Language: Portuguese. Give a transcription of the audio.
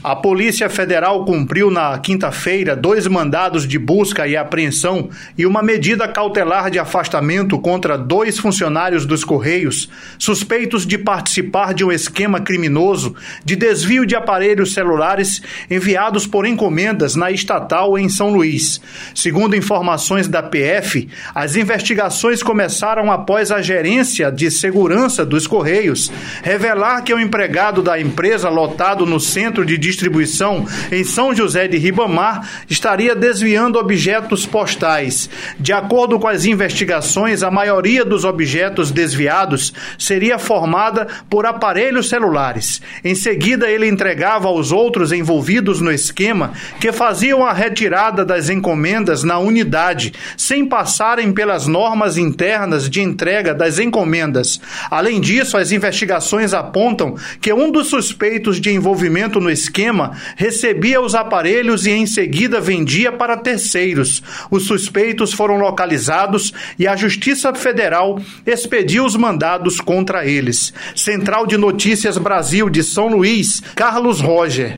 A Polícia Federal cumpriu na quinta-feira 2 mandados de busca e apreensão e uma medida cautelar de afastamento contra 2 funcionários dos Correios, suspeitos de participar de um esquema criminoso de desvio de aparelhos celulares enviados por encomendas na estatal em São Luís. Segundo informações da PF, as investigações começaram após a gerência de segurança dos Correios revelar que o empregado da empresa lotado no centro de distribuição em São José de Ribamar estaria desviando objetos postais. De acordo com as investigações, a maioria dos objetos desviados seria formada por aparelhos celulares. Em seguida, ele entregava aos outros envolvidos no esquema que faziam a retirada das encomendas na unidade, sem passarem pelas normas internas de entrega das encomendas. Além disso, as investigações apontam que um dos suspeitos de envolvimento no esquema recebia os aparelhos e em seguida vendia para terceiros. Os suspeitos foram localizados e a Justiça Federal expediu os mandados contra eles. Central de Notícias Brasil de São Luís, Carlos Roger.